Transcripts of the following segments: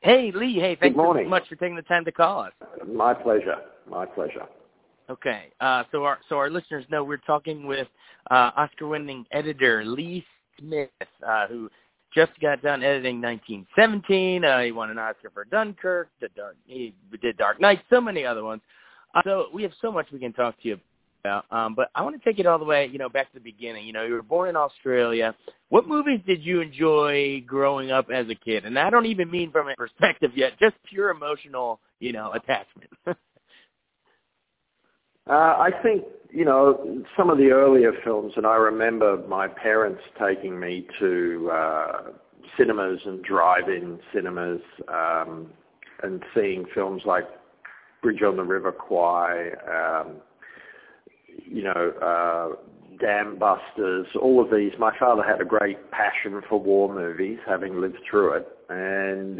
Hey, Lee. Hey, thanks so much for taking the time to call us. My pleasure. My pleasure. Okay. So our listeners know we're talking with Oscar-winning editor Lee Smith, who just got done editing 1917. He won an Oscar for Dunkirk. He did Dark Knight, so many other ones. So we have so much we can talk to you about. But I want to take it all the way, back to the beginning. You were born in Australia. What movies did you enjoy growing up as a kid? And I don't even mean from a perspective yet, just pure emotional, attachment. I think, some of the earlier films, and I remember my parents taking me to cinemas and drive-in cinemas and seeing films like Bridge on the River Kwai, Dam Busters, all of these. My father had a great passion for war movies, having lived through it, and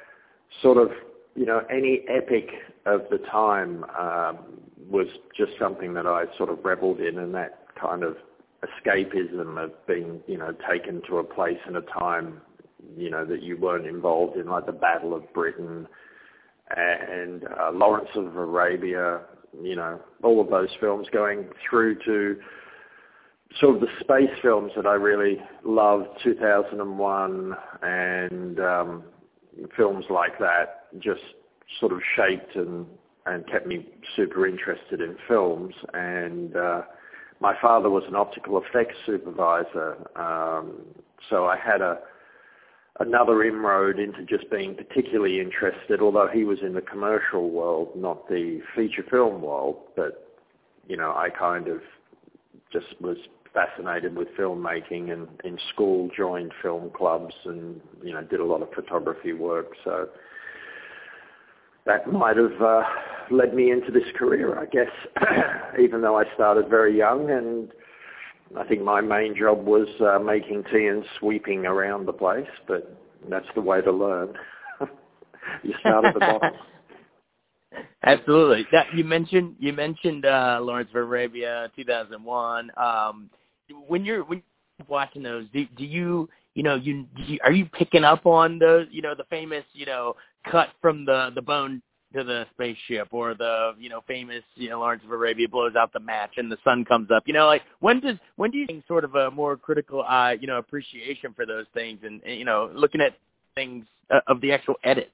any epic of the time was just something that I sort of reveled in, and that kind of escapism of being, taken to a place and a time, that you weren't involved in, like the Battle of Britain and Lawrence of Arabia, all of those films, going through to sort of the space films that I really loved, 2001 and films like that, just sort of shaped and kept me super interested in films. And my father was an optical effects supervisor, so I had another inroad into just being particularly interested, although he was in the commercial world, not the feature film world. But, I kind of just was fascinated with filmmaking, and in school joined film clubs and, did a lot of photography work. So that might have led me into this career, I guess, even though I started very young, and I think my main job was making tea and sweeping around the place, but that's the way to learn. You start at the bottom. Absolutely. You mentioned Lawrence of Arabia, 2001. When you're watching those, are you picking up on those, the famous, cut from the bone to the spaceship, or the famous Lawrence of Arabia blows out the match and the sun comes up? When do you think sort of a more critical eye, appreciation for those things, and looking at things of the actual edits?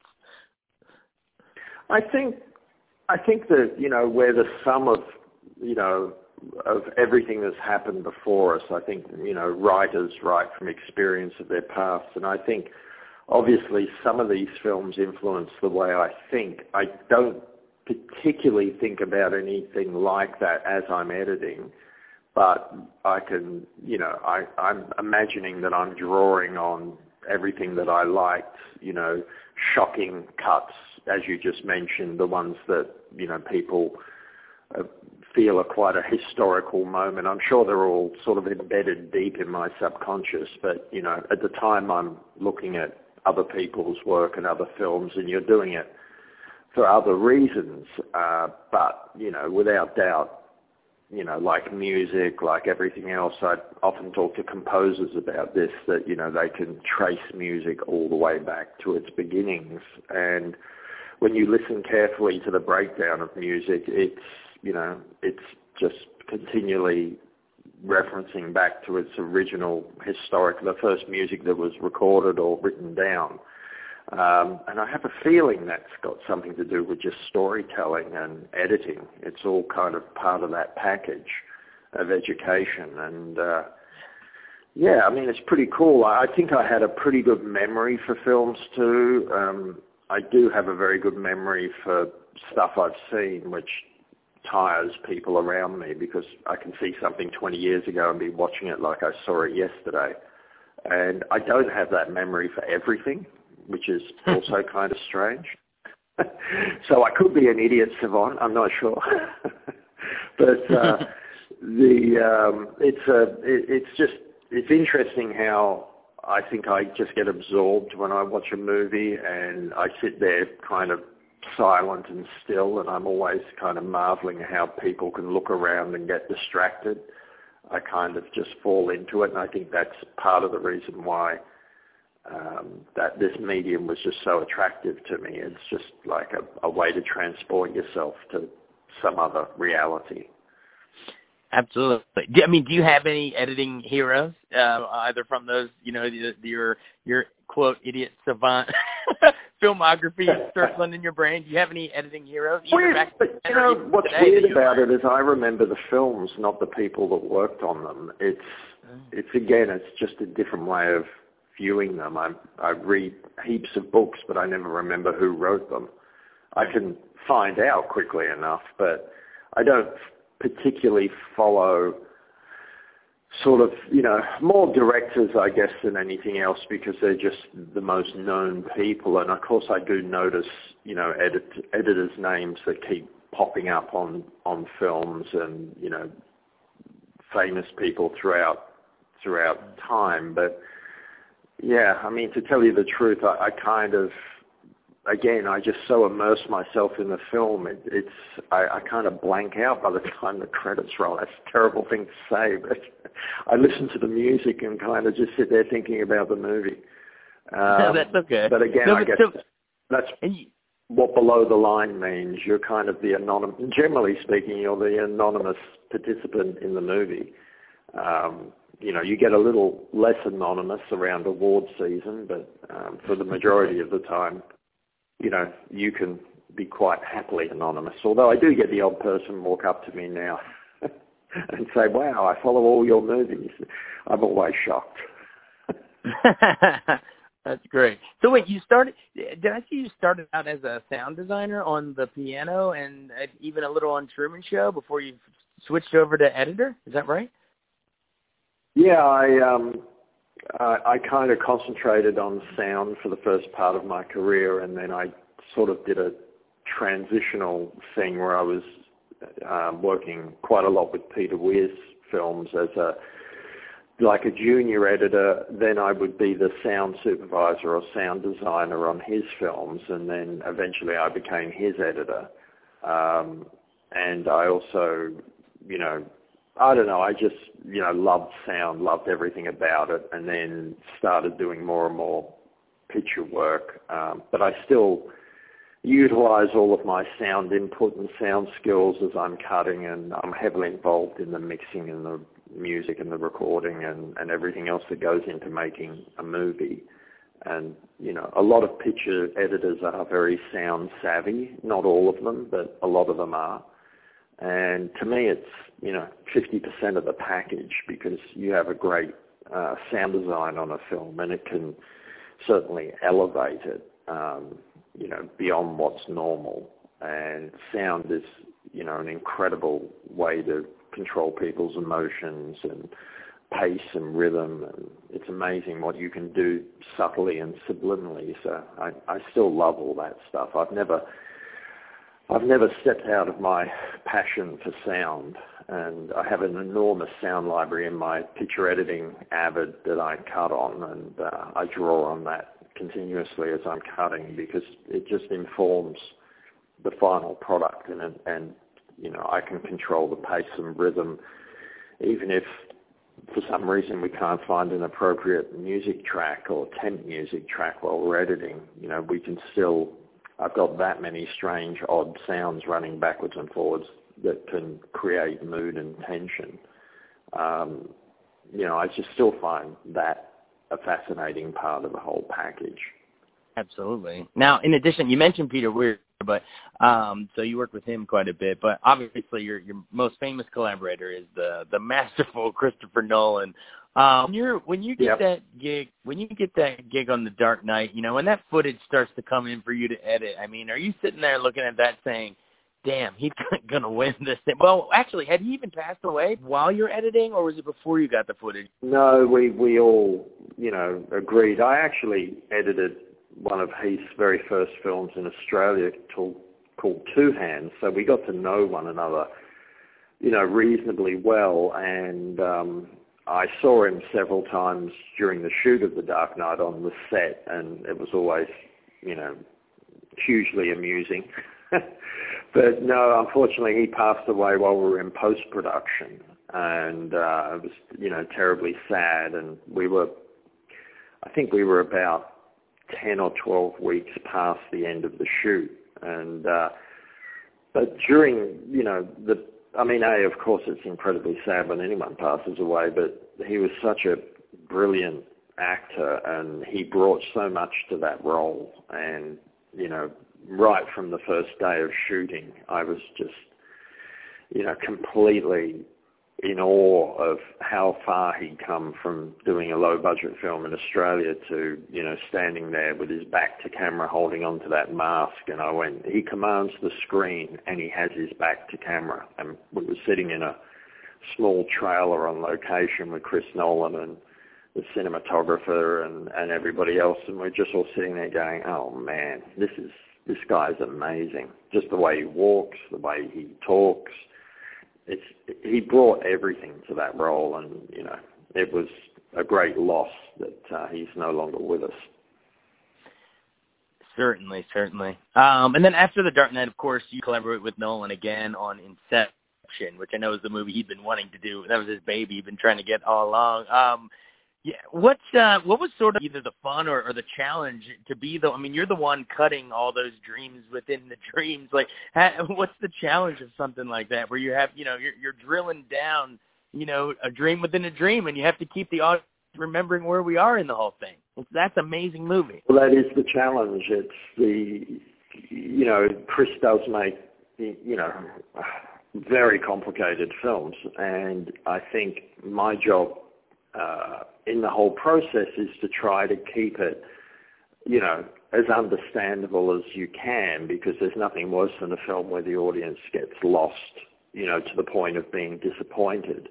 I think that we're the sum of of everything that's happened before us. I think writers write from experience of their past, and I think obviously some of these films influence the way I think. I don't particularly think about anything like that as I'm editing, but I can, I'm imagining that I'm drawing on everything that I liked, shocking cuts, as you just mentioned, the ones that, people feel are quite a historical moment. I'm sure they're all sort of embedded deep in my subconscious, but, at the time I'm looking at other people's work and other films, and you're doing it for other reasons. But, without doubt, like music, like everything else, I often talk to composers about this, that, they can trace music all the way back to its beginnings. And when you listen carefully to the breakdown of music, it's just continually referencing back to its original the first music that was recorded or written down. And I have a feeling that's got something to do with just storytelling and editing. It's all kind of part of that package of education. And, it's pretty cool. I think I had a pretty good memory for films too. I do have a very good memory for stuff I've seen, which tires people around me, because I can see something 20 years ago and be watching it like I saw it yesterday. And I don't have that memory for everything, which is also kind of strange. So I could be an idiot savant, I'm not sure. But it's interesting how I think I just get absorbed when I watch a movie, and I sit there kind of silent and still, and I'm always kind of marveling at how people can look around and get distracted. I kind of just fall into it, and I think that's part of the reason why that this medium was just so attractive to me. It's just like a way to transport yourself to some other reality. Absolutely. I mean, do you have any editing heroes, either from those, your quote idiot savant filmography circling in your brain? Do you have any editing heroes? What's weird about it is I remember the films, not the people that worked on them. It's just a different way of viewing them. I read heaps of books, but I never remember who wrote them. I can find out quickly enough, but I don't particularly follow sort of, more directors, I guess, than anything else, because they're just the most known people. And of course I do notice, editors' names that keep popping up on films and, famous people throughout time. But yeah, I mean, to tell you the truth, I kind of, again, I just so immerse myself in the film, I kind of blank out by the time the credits roll. That's a terrible thing to say, but I listen to the music and kind of just sit there thinking about the movie. That's okay. But again, I guess that's what below the line means. You're kind of the anonymous, generally speaking, you're the anonymous participant in the movie. You get a little less anonymous around award season, but for the majority of the time, you can be quite happily anonymous. Although I do get the odd person walk up to me now and say, "Wow, I follow all your movies." I'm always shocked. That's great. So wait, did I see you started out as a sound designer on the piano and even a little on Truman Show before you switched over to editor? Is that right? Yeah, I kind of concentrated on sound for the first part of my career, and then I sort of did a transitional thing where I was working quite a lot with Peter Weir's films as a junior editor. Then I would be the sound supervisor or sound designer on his films, and then eventually I became his editor. And I also, I don't know, I just, loved sound, loved everything about it, and then started doing more and more picture work. But I still utilize all of my sound input and sound skills as I'm cutting, and I'm heavily involved in the mixing and the music and the recording and everything else that goes into making a movie. And, a lot of picture editors are very sound savvy, not all of them, but a lot of them are. And to me, it's, 50% of the package, because you have a great sound design on a film, and it can certainly elevate it, beyond what's normal. And sound is, an incredible way to control people's emotions and pace and rhythm. And it's amazing what you can do subtly and subliminally. So I still love all that stuff. I've never stepped out of my passion for sound, and I have an enormous sound library in my picture editing Avid that I cut on, and I draw on that continuously as I'm cutting, because it just informs the final product, and I can control the pace and rhythm, even if for some reason we can't find an appropriate music track or temp music track while we're editing. We can still, I've got that many strange, odd sounds running backwards and forwards that can create mood and tension. I just still find that a fascinating part of the whole package. Absolutely. Now, in addition, you mentioned Peter Weir, but so you work with him quite a bit. But obviously, your most famous collaborator is the masterful Christopher Nolan. When you get that gig on The Dark Knight, when that footage starts to come in for you to edit, I mean, are you sitting there looking at that saying, "Damn, he's gonna win this thing"? Well, actually, had he even passed away while you're editing, or was it before you got the footage? No, we all agreed. I actually edited one of Heath's very first films in Australia called Two Hands, so we got to know one another, reasonably well, and I saw him several times during the shoot of The Dark Knight on the set, and it was always, hugely amusing. But no, unfortunately, he passed away while we were in post-production, and it was, terribly sad, and we were, I think we were about 10 or 12 weeks past the end of the shoot. And, but during, of course it's incredibly sad when anyone passes away, but he was such a brilliant actor and he brought so much to that role. And, right from the first day of shooting, I was just, completely in awe of how far he'd come from doing a low-budget film in Australia to, standing there with his back to camera holding onto that mask. And I went, he commands the screen and he has his back to camera. And we were sitting in a small trailer on location with Chris Nolan and the cinematographer and everybody else. And we're just all sitting there going, oh, man, this guy's amazing. Just the way he walks, the way he talks. He brought everything to that role, and it was a great loss that he's no longer with us. Certainly. And then after The Dark Knight, of course, you collaborate with Nolan again on Inception, which I know is the movie he'd been wanting to do. That was his baby. He'd been trying to get all along. What was sort of either the fun or the challenge to be you're the one cutting all those dreams within the dreams. Like, what's the challenge of something like that where you have, you're drilling down, a dream within a dream, and you have to keep the audience remembering where we are in the whole thing. That's an amazing movie. Well, that is the challenge. It's Chris does make, very complicated films, and I think my job in the whole process is to try to keep it, as understandable as you can, because there's nothing worse than a film where the audience gets lost, to the point of being disappointed.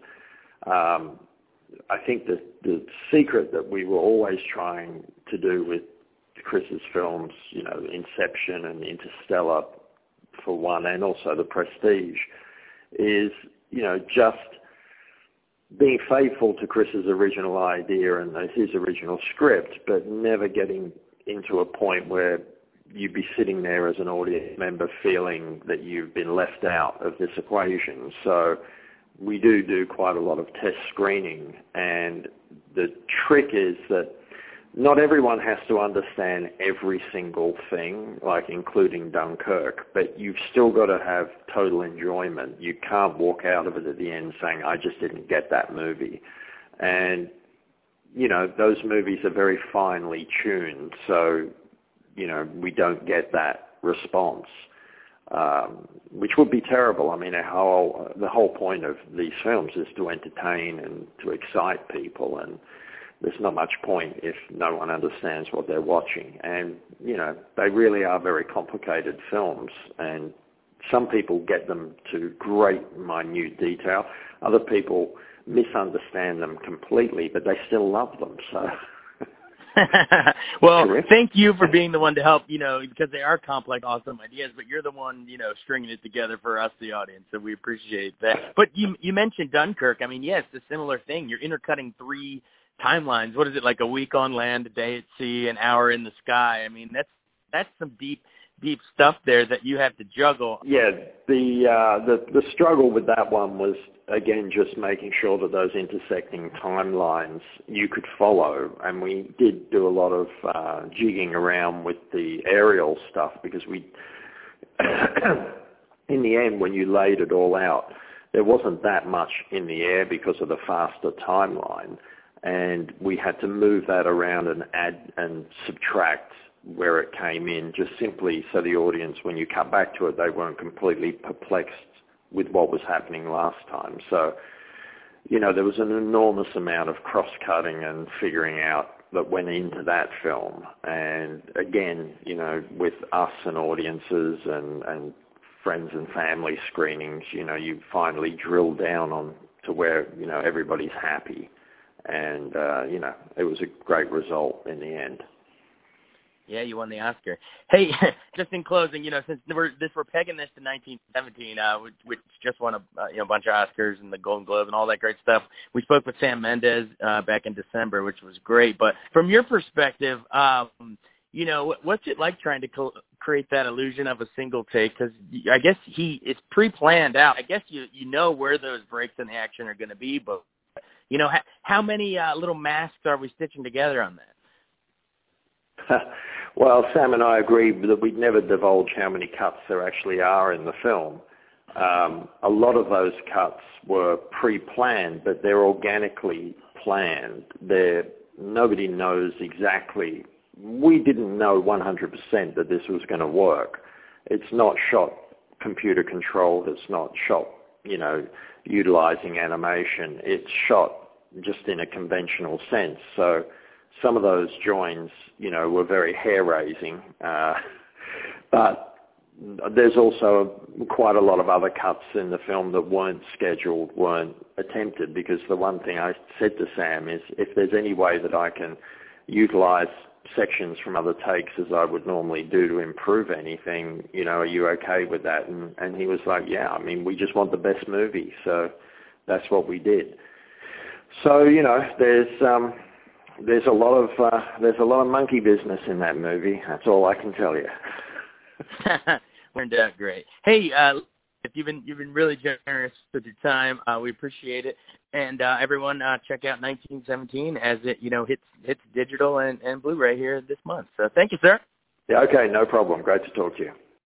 I think that the secret that we were always trying to do with Chris's films, Inception and Interstellar for one, and also The Prestige, is, just being faithful to Chris's original idea and his original script, but never getting into a point where you'd be sitting there as an audience member feeling that you've been left out of this equation. So we do quite a lot of test screening, and the trick is that not everyone has to understand every single thing, like including Dunkirk, but you've still got to have total enjoyment. You can't walk out of it at the end saying, I just didn't get that movie. And, those movies are very finely tuned, so, we don't get that response, which would be terrible. I mean, the whole point of these films is to entertain and to excite people, and there's not much point if no one understands what they're watching. And, they really are very complicated films, and some people get them to great minute detail. Other people misunderstand them completely, but they still love them. So, well, thank you for being the one to help, because they are complex, awesome ideas, but you're the one, stringing it together for us, the audience, so we appreciate that. But you mentioned Dunkirk. I mean, yes, it's a similar thing. You're intercutting 3 timelines. What is it, like a week on land, a day at sea, an hour in the sky? I mean, that's some deep stuff there that you have to juggle. Yeah, the struggle with that one was, again, just making sure that those intersecting timelines you could follow. And we did do a lot of jigging around with the aerial stuff, because we, in the end, when you laid it all out, there wasn't that much in the air because of the faster timeline. And we had to move that around and add and subtract where it came in, just simply so the audience, when you cut back to it, they weren't completely perplexed with what was happening last time. So, there was an enormous amount of cross-cutting and figuring out that went into that film. And again, with us and audiences and friends and family screenings, you finally drill down on to where, everybody's happy. And, it was a great result in the end. Yeah, you won the Oscar. Hey, just in closing, since we're pegging this to 1917, which just won a bunch of Oscars and the Golden Globe and all that great stuff. We spoke with Sam Mendes back in December, which was great. But from your perspective, what's it like trying to create that illusion of a single take? Because I guess it's pre-planned out. I guess you know where those breaks in the action are going to be, but how many little masks are we stitching together on that? Well, Sam and I agree that we'd never divulge how many cuts there actually are in the film. A lot of those cuts were pre-planned, but they're organically planned. Nobody knows exactly. We didn't know 100% that this was going to work. It's not shot computer controlled. It's not shot, utilizing animation. It's shot just in a conventional sense. So some of those joins, were very hair-raising. But there's also quite a lot of other cuts in the film that weren't scheduled, weren't attempted, because the one thing I said to Sam is, if there's any way that I can utilize sections from other takes as I would normally do to improve anything, are you okay with that? And he was like, yeah, we just want the best movie, so that's what we did. So, there's a lot of monkey business in that movie. That's all I can tell you. Turned out great. Hey, if you've been really generous with your time, we appreciate it. And everyone, check out 1917 as it hits digital and Blu-ray here this month. So thank you, sir. Yeah, okay, no problem. Great to talk to you.